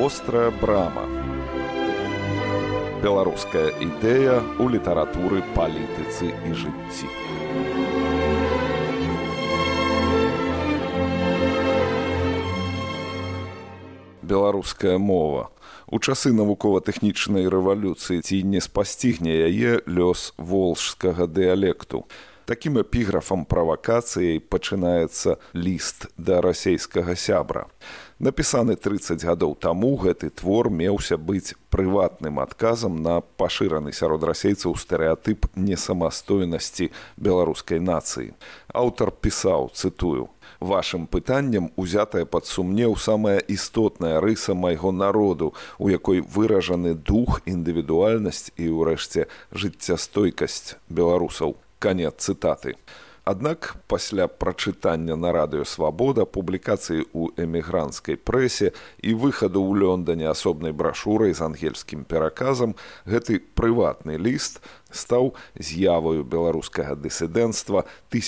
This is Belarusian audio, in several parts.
Вострая брама. Беларуская ідэя ў літаратуры, палітыцы і жыцці. Беларуская мова. У часы навукова-тэхнічнай рэвалюцыі ці не спасцігне яе лёс волжскага дыялекту. Такім эпіграфам правакацыяй пачынаецца ліст да расейскага сябра. Напісаны 30 гадоў таму, гэты твор меўся быць прыватным адказам на пашыраны сярод расейцаў стэрэатып несамастойнасці беларускай нацыі. Аўтар пісаў, цытую: «Вашым пытаннем узятая пад сумнеў самая істотная рыса майго народу, у якой выражаны дух, індывідуальнасць і, ўрэшце, жыццястойкасць беларусаў». Канец цытаты. Аднак пасля прачытання на радыё «Свабода», публікацыі ў эмігранцкай прэсе і выхаду ў Лондане асобнай брашурай з ангельскім пераказам, гэты прыватны ліст стаў з'яваю беларускага дысідэнцтва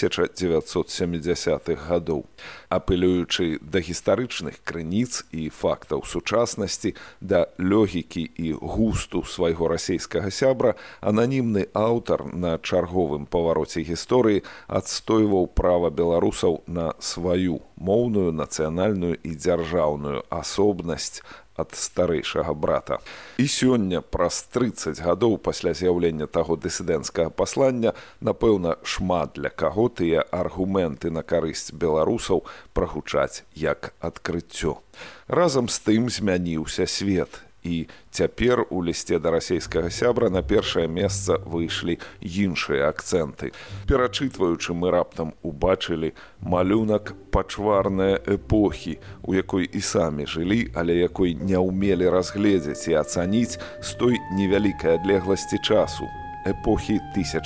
1970-х гадоў. Апелюючы да гістарычных крыніц і фактаў сучаснасці, да логікі і густу свайго расейскага сябра, ананімны аўтар на чарговым павароце гісторыі адстойваў права беларусаў на сваю моўную, нацыянальную і дзяржаўную асобнасць ад старэйшага брата. І сёння, праз 30 гадоў пасля з'яўлення таго дысідэнцкага паслання, напэўна, шмат для каго тыя аргументы на карысць беларусаў прагучаць як адкрыццё. Разам з тым змяніўся свет. І цяпер у лісце да расейскага сябра на першае месца выйшлі іншыя акцэнты. Перачытваючы, мы раптам убачылі малюнак пачварнай эпохі, у якой і самі жылі, але якой не ўмелі разгледзець і ацаніць з той невялікай адлегласці часу. Эпохі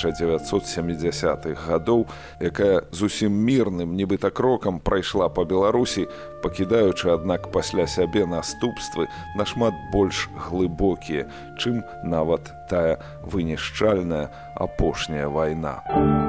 1970-х гадоў, якая зусім мірным, нібыта крокам прайшла па Беларусі, пакідаючы, аднак, пасля сябе наступствы нашмат больш глыбокія, чым нават тая вынішчальная апошняя вайна.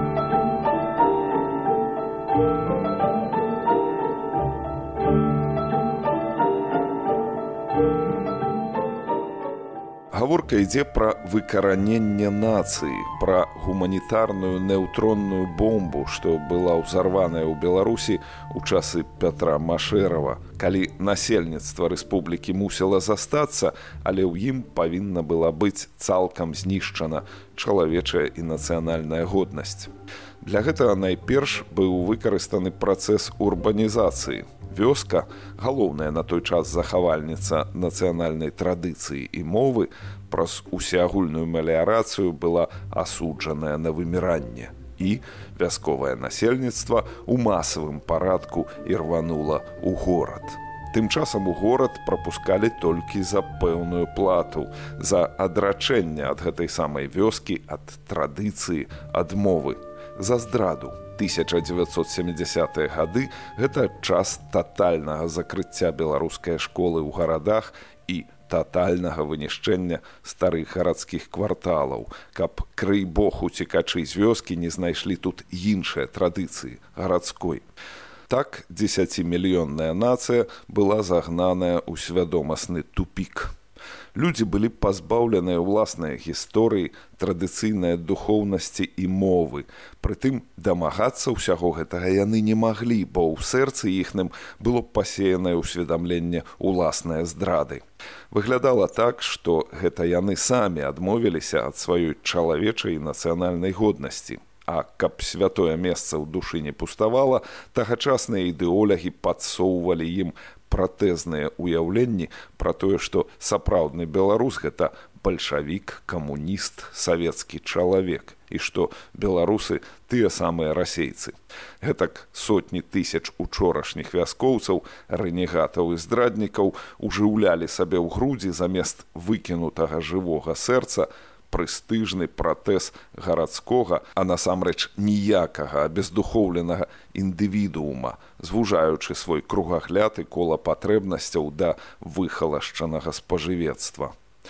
Гаворка ідзе пра выкараненне нацыі, пра гуманітарную неўтронную бомбу, што была ўзарваная ў Беларусі ў часы Пятра Машэрава, калі насельніцтва рэспублікі мусіла застацца, але ў ім павінна была быць цалкам знішчана чалавечая і нацыянальная годнасць. Для гэтага найперш быў выкарыстаны працэс урбанізацыі. Вёска, галоўная на той час захавальніца нацыянальнай традыцыі і мовы, праз усеагульную меліярацыю была асуджаная на выміранне. І вясковае насельніцтва ў масавым парадку ірванула ў горад. Тым часам у горад прапускалі толькі за пэўную плату, за адрачэнне ад гэтай самай вёскі, ад традыцыі, ад мовы, за здраду. 1970-е гады – гэта час татальнага закрыцця беларускай школы ў гарадах і татальнага вынішчэння старых гарадскіх кварталаў, каб, крый бог, уцекачы з вёскі не знайшлі тут іншыя традыцыі гарадской. Так 10-мільённая нацыя была загнаная ў свядомасны тупік. Людзі былі пазбаўленыя ўласнай гісторыі, традыцыйнай духоўнасці і мовы. Прытым дамагацца ўсяго гэтага яны не маглі, бо ў сэрцы іхным было пасеянае ўсведамленне ўласнае здрады. Выглядала так, што гэта яны самі адмовіліся ад сваёй чалавечай і нацыянальнай годнасці. А каб святое месца ў душы не пуставала, тагачасныя ідэолагі падсоўвалі ім пратэзныя ўяўленні пра тое, што сапраўдны беларус – гэта бальшавік, камуніст, савецкі чалавек, і што беларусы – тыя самыя расейцы. Гэтак сотні тысяч учорашніх вяскоўцаў, рэнегатаў і здраднікаў ужыўлялі сабе ў грудзі замест выкінутага жывога сэрца прэстыжны пратэз гарадскога, а насамрэч ніякага абездухоўленага індывідуума, звужаючы свой кругагляд і кола патрэбнасцяў да выхалашчанага спажывецтва.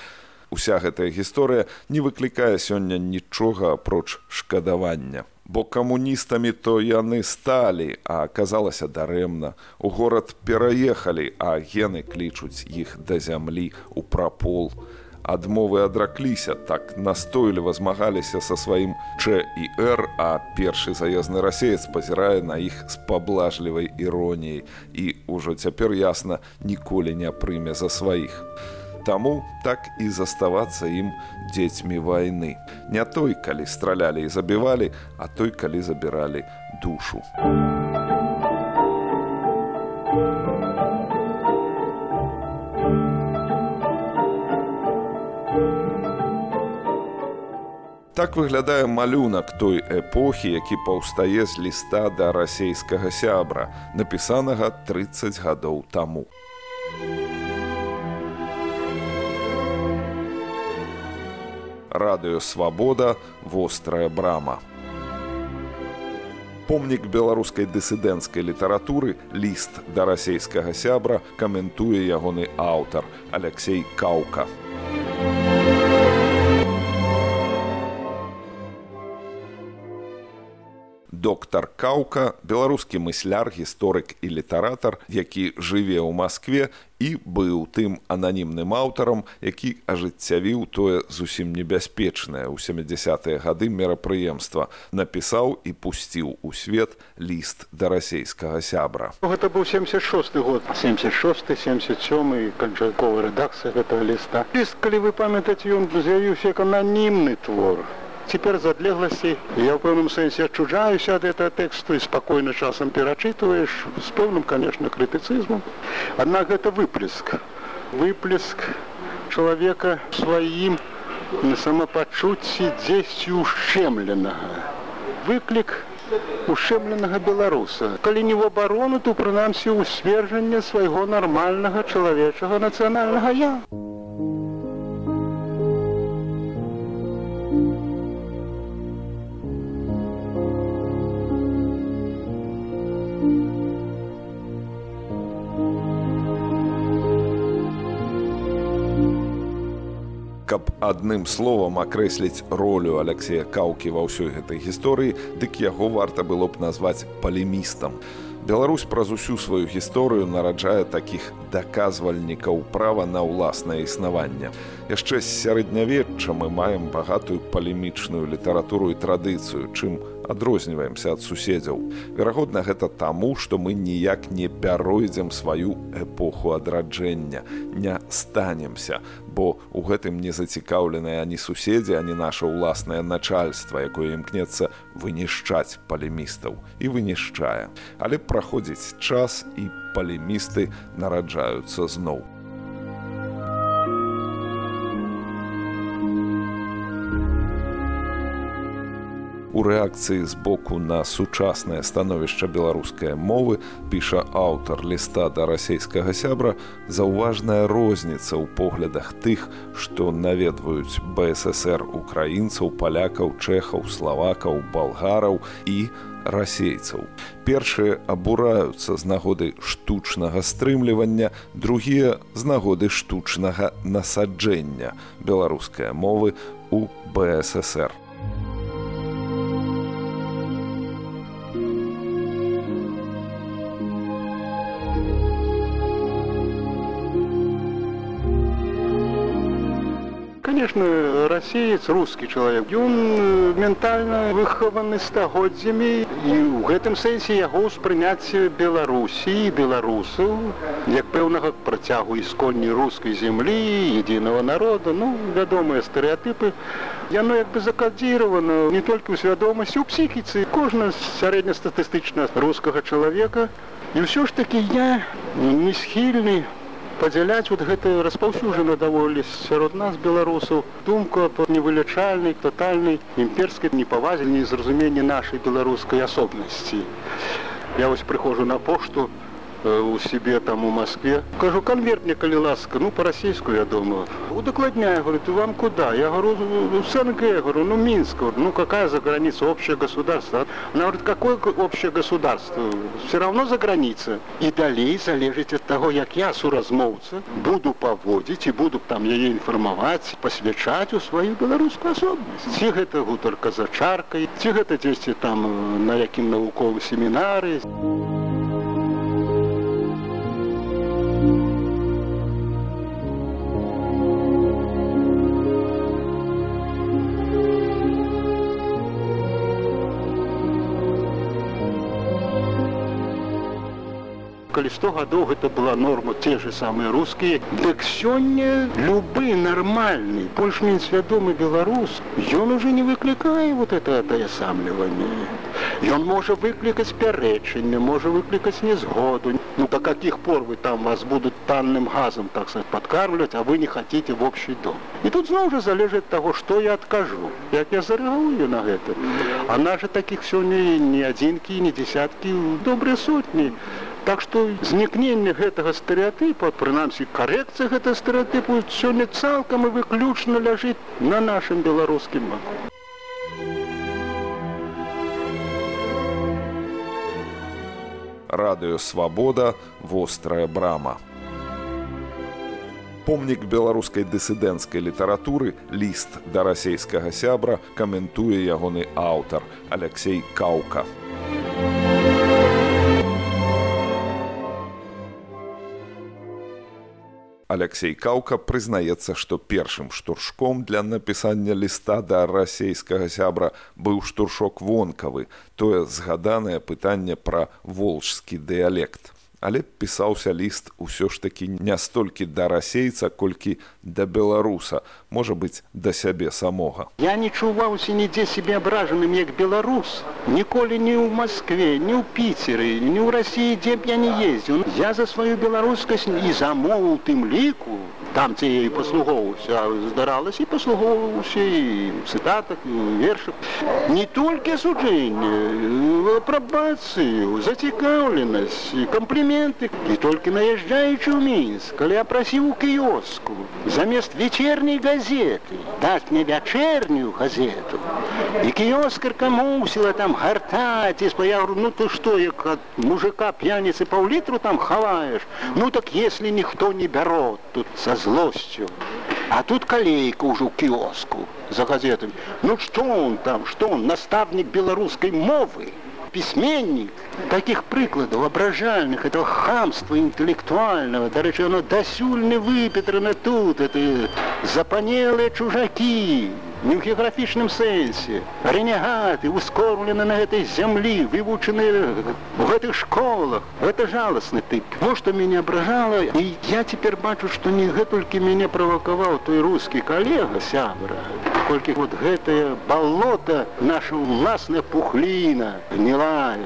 Уся гэтая гісторыя не выклікае сёння нічога апроч шкадавання. Бо камуністамі то яны сталі, а аказалася дарэмна. У горад пераехалі, а гены клічуць іх да зямлі ў прапол. Адмовы адракліся, так настойліва змагаліся са сваім Ч і Р, а першы заездны расеец пазірае на іх з паблажлівай іроніяй і ўжо цяпер ясна ніколі не прыме за сваіх. Таму так і заставацца ім дзецьмі вайны. Не той, калі стралялі і забівалі, а той, калі забіралі душу. Так выглядае малюнак той эпохі, які паўстае з ліста да расейскага сябра, напісанага 30 гадоў таму. Радыё «Свабода», вострая брама. Помнік беларускай дысідэнцкай літаратуры, ліст да расейскага сябра, каментуе ягоны аўтар Алексей Каўка. Доктар Каўка – беларускі мысляр, гісторык і літаратар, які жыве ў Маскве і быў тым ананімным аўтарам, які ажыццявіў тое зусім небяспечнае ў 70-е гады мерапрыемства, напісаў і пусціў у свет ліст да расейскага сябра. Гэта быў 76-й год, 76-й, 77-й, канчатковая рэдакцыя гэтага ліста. Ліст, калі вы памятаеце, ён з'явіўся як ананімны твор. Теперь з адлегласці я ў пэўным сэнсе адчужаюся ад гэтага тэксту і спакойна часам перачытваеш з пэўным, конечно, крытыцызмам. Аднак гэта выплеск чалавека сваім самапачуцці дзесьці ушчэмленага. Выклік ушчэмленага беларуса. Калі не ў абарону, то прынамсі ў сцверджанне свайго нармальнага чалавечага нацыянальнага я. Каб адным словам акрэсліць ролю Алексея Каўкі ва ўсёй гэтай гісторыі, дык яго варта было б назваць палемістам. Беларусь праз усю сваю гісторыю нараджае такіх даказвальнікаў права на ўласнае існаванне. Яшчэ з сярэднявечча мы маем багатую палемічную літаратуру і традыцыю, чым адрозніваемся ад суседзяў. Верагодна, гэта таму, што мы ніяк не пяройдзем сваю эпоху адраджэння, не станемся, бо ў гэтым не зацікаўленыя ані суседзі, ані наша ўласнае начальства, якое імкнецца вынішчаць палемістаў і вынішчае. Але праходзіць час, і палемісты нараджаюцца зноў. У рэакцыі з боку на сучаснае становішча беларускай мовы, піша аўтар ліста да расейскага сябра, заўважная розніца ў поглядах тых, што наведваюць БССР украінцаў, палякаў, чэхаў, славакаў, балгараў і расейцаў. Першыя абураюцца з нагоды штучнага стрымлівання, другія з нагоды штучнага насаджэння беларускай мовы ў БССР. Конечно, расеец, русский человек, он ментально выхованы стагоддзямі, і ў гэтым сэнсе яго ўспрыняцце Беларусі і беларусаў як пэўнага працягу ісконні рускай землі, единого народа, вядомыя стэрэатыпы, яно як бы закадзіравана не толькі ў свядомасці, у псіхіцы кожнага сярэднестатыстычна рускага чалавека. І ўсё ж такі я не схільны падзяляць гэта распаўсюджана даволі сярод нас, беларусаў, думку аб невылячальнай, тотальнай імперскай непавазе, незразуменні нашай беларускай асобнасці. Я вось прыходжу на пошту, у себе там у Москве. Кажу, конверт мне, коли ласка, ну, по-российски, я думаю. Удокладняю, говорит, вам куда? Я говорю, в СНГ, я говорю, ну, Минск. Говорю, ну, какая за граница, общее государство? Она говорит, какое общее государство? Все равно за граница. И далее залежить от того, як я, суразмовца, буду поводить и буду там ее информовать, посвячать у свою белорусскую особенность. Ці гэта гутарка за чаркой, ці гэта дзесьці там на якім навуковым семінары. Калі 100 гадоў гэта была норма, те же самыя рускія, дык сёння любы нармальны, больш-менш свядомы беларус, ён уже не выклікае вот это атаясамліванне. Ён можа выклікаць пярэчанне, можа выклікаць незгоду. Ну, до каких пор вы там вас будут танным газом, так сказать, подкармливать, а вы не хотите в общий дом. И тут снова же залежит от того, что я откажу, як я зареагую на это. А нас же таких сёння не адзінкі, не десяткі, добрыя сотні. Так што знікненне гэтага стэрэатыпа, прынамсі карэкцыя гэтага стэрэатыпу, сёння цалкам і выключна ляжыць на нашым беларускім баку. Радыё «Свабода», «Вострая брама». Помнік беларускай дысідэнцкай літаратуры, ліст да расейскага сябра, каментуе ягоны аўтар Алексей Каўка. Алексей Каўка прызнаецца, што першым штуршком для напісання ліста да расейскага сябра быў штуршок вонкавы, тое згаданае пытанне пра волжскі дыялект. Але пісаўся ліст усё ж такі не столькі да расейца, колькі да беларуса, можа быць, да сябе самога. Я не чуваўся нідзе себе абражаным як беларус. Ніколі ні ў Маскве, ні ў Піцеры, ні ў Расіі, дзе б я не ездзіў. Я за сваю беларускасць і за мову ў тым ліку, там ці я і паслугоўваўся, а здаралася і паслугоўваўся і ў цытатах, і ў вершах. Не толькі асуджэнне, апрабацыю, зацікаўленасць, кампліменты. І толькі наязджаючы ў Мінск, калі я прасіў у кіёску замест вечерняй газеты даць мне вячэрнюю газету. І кіёскарка мусіла там гартаць, і я говорю, ну ты што, як ад мужика п'яніцы паўлітру там хаваеш? Ну так если никто не берет тут со злостью. А тут колейка уже у киоску за газетами. Ну что он там, что он, наставник белорусской мовы, письменник? Таких прикладов ображальных, этого хамства интеллектуального, до речи, оно досюль не выпетрено тут, это запанелые чужаки, не в географічным сэнсе, ренегаты, ускормлены на этой земле, вывучены в этих школах. Это жалостный тип. Вот что меня ображало. И я теперь бачу, что не только меня провоковал той русский коллега, сябра, кольки вот гэтае болото, наша власная пухлина, гнилая.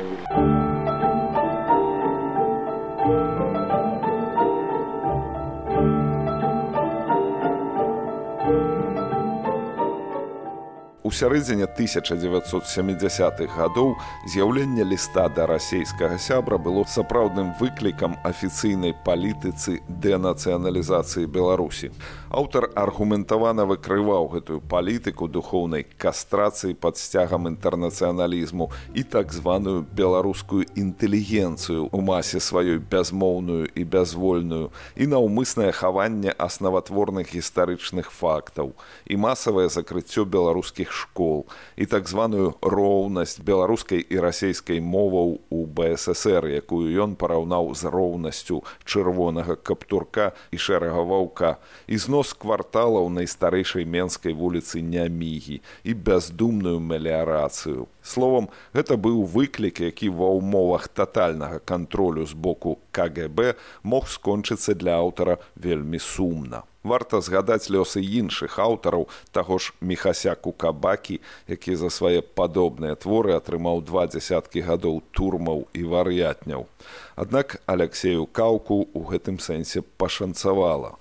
У сярэдзіне 1970-х гадоў з'яўленне ліста да расейскага сябра было сапраўдным выклікам афіцыйнай палітыцы дэнацыяналізацыі Беларусі. Аўтар аргументавана выкрываў гэтую палітыку духоўнай кастрацыі пад сцягам інтэрнацыяналізму і так званую беларускую інтэлігенцыю ў масе сваёй бязмоўную і бязвольную, і наўмыснае хаванне аснаватворных гістарычных фактаў, і масавае закрыццё беларускіх школ, і так званую роўнасць беларускай і расейскай моваў у БССР, якую ён параўнаў з роўнасцю чырвонага каптурка і шэрага ваўка, і знос кварталаў найстарэйшай менскай вуліцы Нямігі і бяздумную меліярацыю. Словам, гэта быў выклік, які ва ўмовах татальнага кантролю з боку КГБ мог скончыцца для аўтара вельмі сумна. Варта згадаць лёсы іншых аўтараў, таго ж Міхася Кукабакі, які за свае падобныя творы атрымаў 20 гадоў турмаў і вар'ятняў. Аднак Алексею Каўку ў гэтым сэнсе пашанцавала.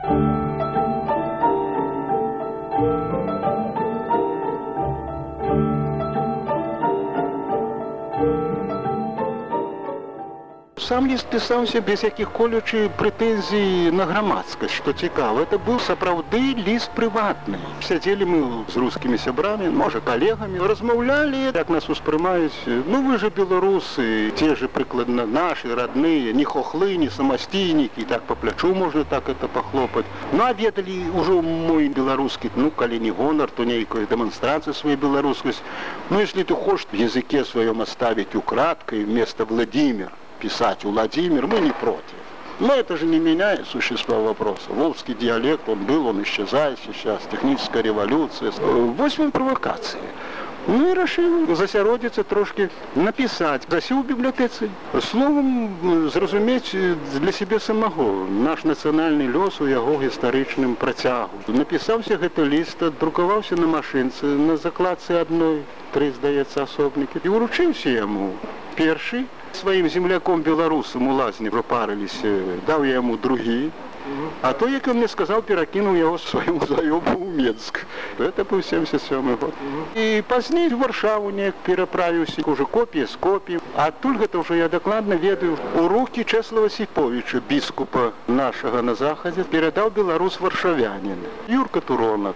Сам ліст пісаўся без якіх-колечы прэтэнзій на грамадскасць, што цікава. Это быў сапраўды ліст прыватны. Сядзелі мы з рускімі сябрамі, можа, калегамі, размаўлялі, як нас успрымаюць. Ну, вы же беларусы, те же прыкладна нашы, родныя, не хохлы, не самастійнікі, так по плячу можна так это пахлопаць. Ну, а ведалі ўжо мой беларускі, ну, калі не гонар, то нейкая дэманстрацыя сваёй беларускасць. Ну, если ты хочешь в языке своем оставить украдкой вместо Владимир, писать Владимир, мы не против. Но это же не меняет существа вопроса. Волжский диалект, он был, он исчезает сейчас. Техническая революция. 8 провокации. Ну и решил засяродиться трошки, написать. Засел в библиотеце. Словом, зразумець для себе самого наш национальный лёс у яго гістарычным працягу. Напісаўся гэты ліст, друкаваўся на машинце, на закладцы адной, 3, здаецца, асобнікі. І уручыўся яму першы. Сваім земляком беларусам у лазні пропарыліся, даў я яму другі. А то, як он мне сказал, перакінуў яго свайму заёбу ў Менск. Это быў 77 год. І пазней в Варшаву неяк пераправіўся, уже копія з копій. А адтуль гэта ўжо я дакладна ведаю. У рукі Чэслава Сіповіча, біскупа нашага на захадзе, перадаў беларус-варшавянін. Юрка Туронак.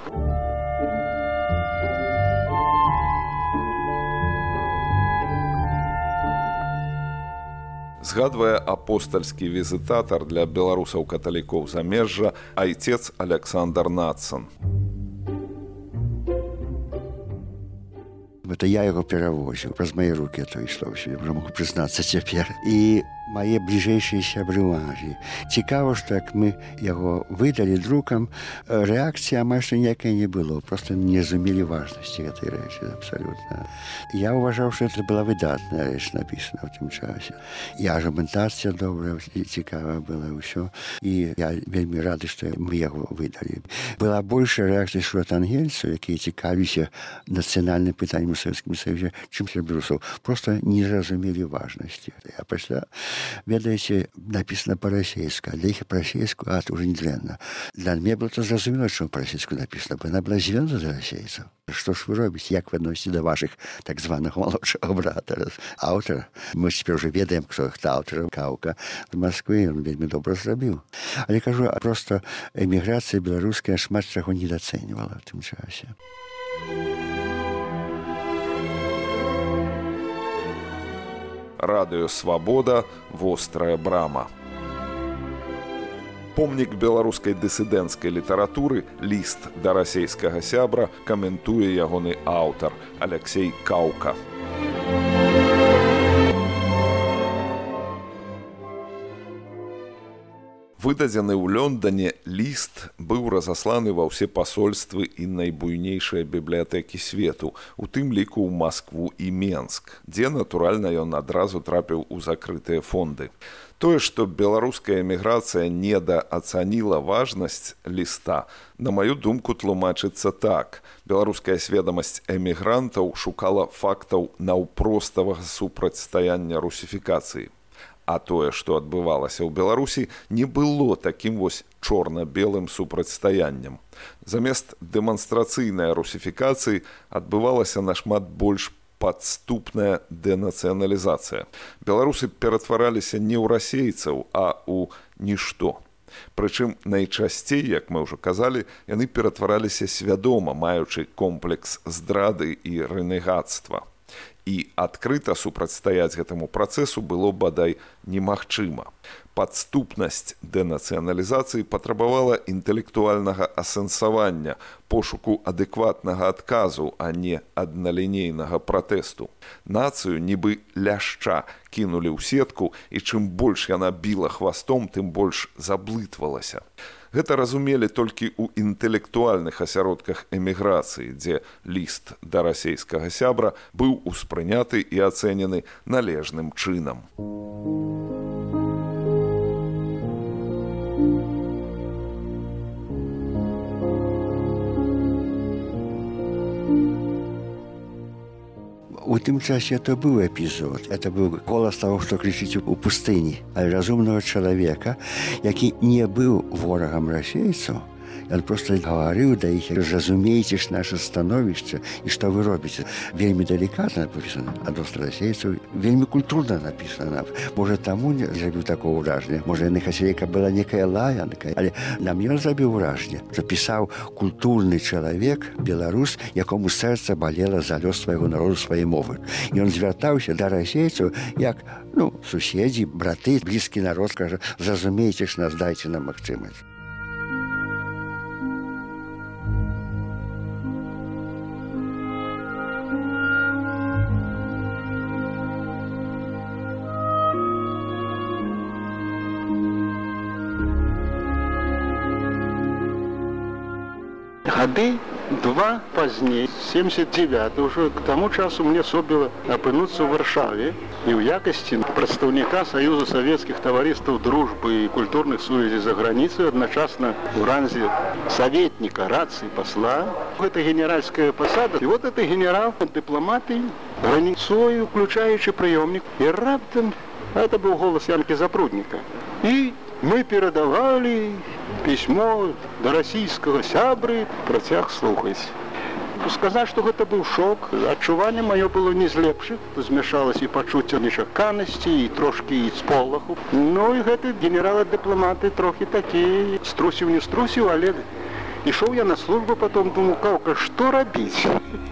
Згадвае апостальскі візітатар для беларусаў-каталікоў замежжа айцец Александр Нацан. Это я его перевозил. Праз мои руки это ішло ўсё, я уже могу признаться цяпер. І мои ближайшие сябрывагі. Цікава, што як мы яго выдалі друкам, рэакцыі амаль што ніякай не было. Просто не разумелі важнасці гэтай рэчы абсалютна. Я ўважаў, што это была выдатная рэч напісана ў тым часе. І аргументацыя добрая, цікавая была ўсё. І я вельмі рады, што мы яго выдалі. Была большая рэакцыя сярод ангельцаў, якія цікавіліся нацыянальным пытаннем у Савецкім Саюзе, чым беларусаў. Просто не разумелі важнасці. А пасля, ведаеце, написано по-расейску, а для іх по-расейску, это уже не дрэнна. Для мяне было то зразумела, чому по-расейску написано, бо яна была звёна для расейцаў. Што ж вы робіце, як вы адносіце да вашых так званых малодшага брата, аўтара? Мы цяпер уже ведаем, хто аўтар Каўка з Масквы, ён вельмі добра зрабіў. Але кажу, проста эміграцыя беларуская шмат чаго недацэньвала в тым часе. Радыё Свабода, вострая брама. Помнік беларускай дысідэнцкай літаратуры, ліст да расейскага сябра, каментуе ягоны аўтар Алексей Каўка. Выдадзены ў Лондоне ліст быў разасланы ва ўсе пасольствы і найбуйнейшыя бібліятэкі свету, у тым ліку ў Маскву і Менск, дзе, натуральна, ён адразу трапіў у закрытыя фонды. Тое, што беларуская эміграцыя недаацаніла важнасць ліста, на маю думку, тлумачыцца так. Беларуская сведамасць эмігрантаў шукала фактаў наўпроставага супрацьстаяння русіфікацыі. А тое, што адбывалася ў Беларусі, не было такім вось чорна-белым супрацьстаяннем. Замест дэманстрацыйнай русіфікацыі адбывалася нашмат больш падступная дэнацыяналізацыя. Беларусы ператвараліся не ў расейцаў, а ў нішто. Прычым найчасцей, як мы ўжо казалі, яны ператвараліся свядома, маючы комплекс здрады і рэнегацтва. І адкрыта супрацьстаяць гэтаму працэсу было бадай немагчыма. Падступнасць дэнацыяналізацыі патрабавала інтэлектуальнага асэнсавання, пошуку адэкватнага адказу, а не адналінейнага пратэсту. Нацыю нібы ляшча кінулі ў сетку, і чым больш яна біла хвастом, тым больш заблытвалася. Гэта разумелі толькі ў інтэлектуальных асяродках эміграцыі, дзе ліст да расейскага сябра быў успрыняты і ацэнены належным чынам. У тым часе это быў эпізод. Это быў голас таго, што крычыць у пустыні. Але разумнага чалавека, які не быў ворагам расейцаў, Ён проста гаварыў да іх: разумееце ж наше становішча і што вы робіце. Вельмі далікатна напісана адносна расейцаў, вельмі культурна напісана. Можа, таму не зрабіў такое ўражанне. Можа, яны хацелі, каб была некая лаянка, але нам ён зрабіў ўражанне. Запісаў культурны чалавек, беларус, якому сэрца балела за лёс свайго народу, сваёй мовы. Ён звяртаўся да расейцаў як, суседзі, браты, блізкі народ, кажа: зразумейце ж нас, дайце нам магчымасць. Гады два пазней, 79 уже к тому часу мне собіла апынуцца ў Варшаве і ў якасці прадстаўніка Саюза савецкіх таварыстваў дружбы і культурных сувязей за граніцай, адначасна ў ранзе саветніка, рацыі, пасла. Гэта генеральская пасада. І вот это генерал, дыпламаты, граніцою, включаючы прыёмнік. І раптам, это быў голас Янкі Запрудніка. І мы перадавалі пісьмо да расійскага сябры, працяг слухаць. Сказаць, што гэта быў шок, адчуванне маё было не з лепшых, змяшалася і пачуцця нечаканасці, і трошкі і сполаху. І гэты генерал-дыпламаты трохі такі струсіў, не струсіў, але ішоў я на службу, потом думаю: Каўка, што рабіць?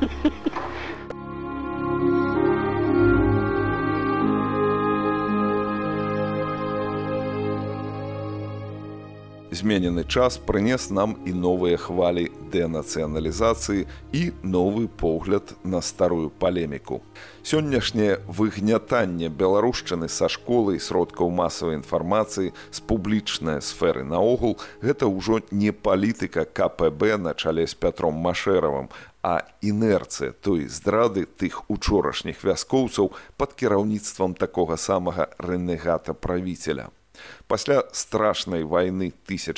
Зменены час прынес нам і новыя хвалі дэнацыяналізацыі і новы погляд на старую палеміку. Сённяшняе выгнятанне беларушчыны са школы і сродкаў масавай інфармацыі з публічнай сферы наогул – гэта ўжо не палітыка КПБ на чале з Пятром Машэравым, а інерцыя той здрады тых учорашніх вяскоўцаў пад кіраўніцтвам такога самага рэнегата-правіцеля. Пасля страшнай вайны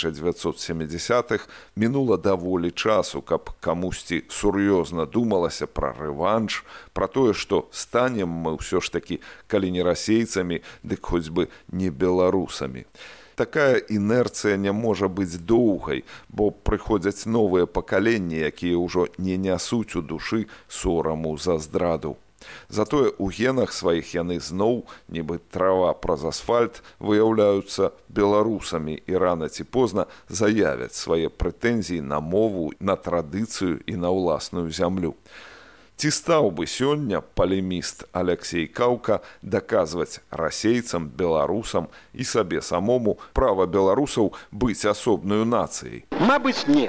1970-х мінула даволі часу, каб камусьці сур'ёзна думалася пра рэванш, пра тое, што станем мы ўсё ж такі, калі не расейцамі, дык хоць бы не беларусамі. Такая інерцыя не можа быць доўгай, бо прыходзяць новыя пакаленні, якія ўжо не нясуць у душы сораму за здраду. Затое ў генах сваіх яны зноў, нібы трава праз асфальт, выяўляюцца беларусамі і рана ці позна заявяць свае прэтэнзіі на мову, на традыцыю і на ўласную зямлю. Ці стаў бы сёння палеміст Аляксей Каўка даказваць расейцам, беларусам і сабе самому права беларусаў быць асобнаю нацыяй? Мабыць, не.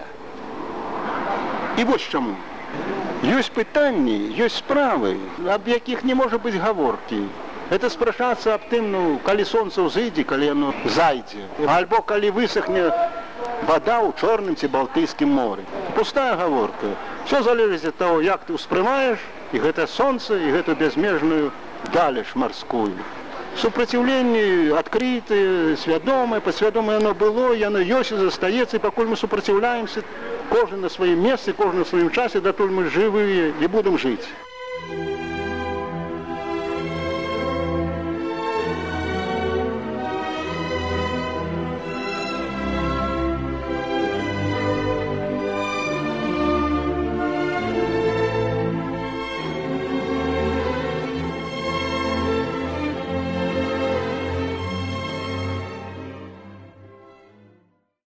І вось чаму. Ёсць пытанні, ёсць справы, аб якіх не можа быць гаворкі. Это спрачацца аб тым, калі сонца ўзыдзе, калі яно зайдзе, альбо калі высохне вода ў Чорным ці Балтыйскім моры. Пустая гаворка. Все залежыць ад таго, як ты ўспрымаеш і гэта сонца, і гэту бязмежную далеч марскую. Супраціўленне адкрытае, свядомае, падсвядомае яно было, яно ёсць і застаецца, і пакуль мы супраціўляемся, кожны на сваім месцы, кожны на сваім часе, датуль мы жывыя і будем жыць.